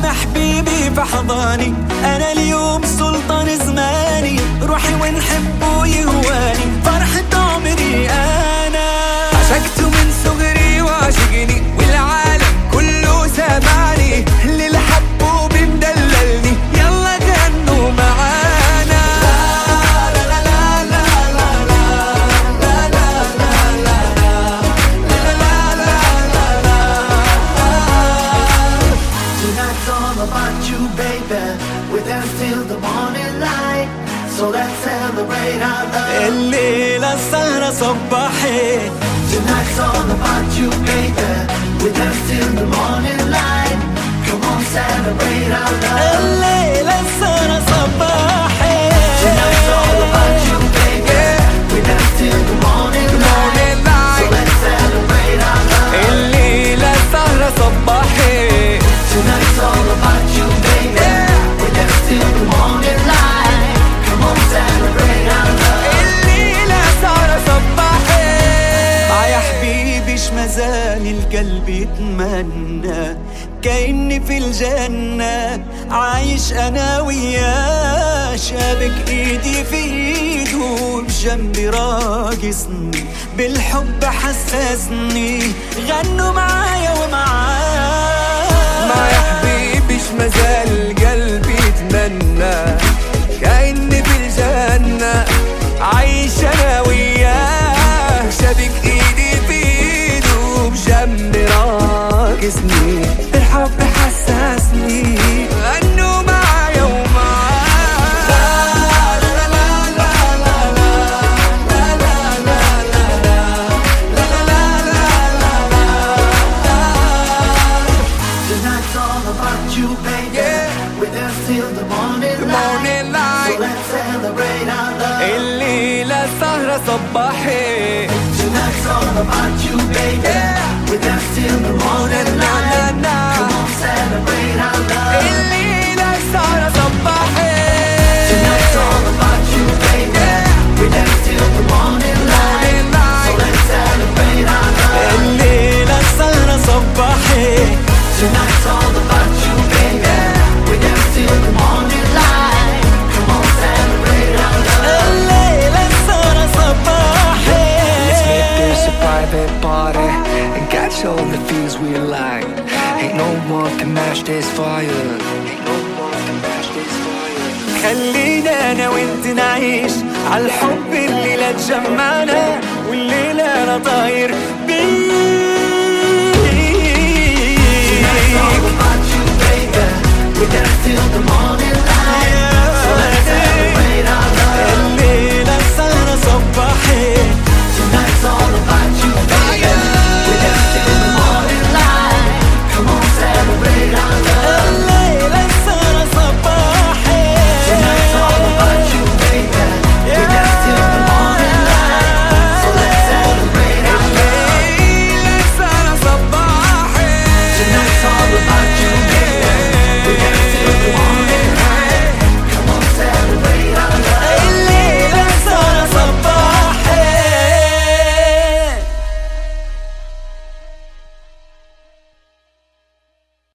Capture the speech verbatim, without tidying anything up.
انا حبيبي فحضاني، انا اليوم سلطان زماني، روحي ونحبه يهواني، فرحة عمري انا. عشقته من صغري وعشقني والعالم كله سامعني، اللي الحبه بمدللني يلا غنوا معانا. Tonight's all about you, baby. We're dance till the morning light, so let's celebrate our love. الليلة السهرة صباحي. Tonight's all about you, baby. We're dance till the morning light. Come on, celebrate our love. الليلة السهرة صباحي. Tonight's all about you, baby. We're dance till the morning light, so let's celebrate our love. الليلة السهرة صباحي. Tonight's all about you, baby. We're dance till the morning light. Come on, celebrate our love. الليلة السهرة صباحي. يا حبيبي شمزاني القلب يتمنى، كأني في الجنة عايش أنا وياه، شابك إيدي في إيده بجنبي راقصني، بالحب حسسني، غنوا معايا ومعاه. ما يا حبيبي شمزال القلب يتمنى، كأني في الجنة عايش أنا وياه، شابك إيدي في إيده بجنبي راقصني، بالحب حسسني، غنوا معايا ومعاه. لا لا لا لا لا لا لا لا لا لا لا لا. Tonight's all about you, baby. Yeah. We're dance till the morning The morning light, light. so let's celebrate our love. الليلة السهرة صباحي. Tonight's all about you, baby. Yeah. We're dance till the morning Na, na, light. na. Come on, celebrate our love. الليلة السهرة صباحي. Tonight's all about you, baby. Yeah. We're dance till the morning light, Morning light. so let's celebrate our love. الليلة السهرة صباحي. Tonight's all about you, baby. We're dance till the morning light. Come on, celebrate our love. الليلة السهرة صباحي. Let's make this a private party and catch all the feels we like. Ain't no one can match this fire. Ain't no one can match this fire. خلينا انا وانت نعيش عالحب اللي لا تجمعنا، والليلة انا طاير Tonight's all بيك. about you, baby. We dance till the morning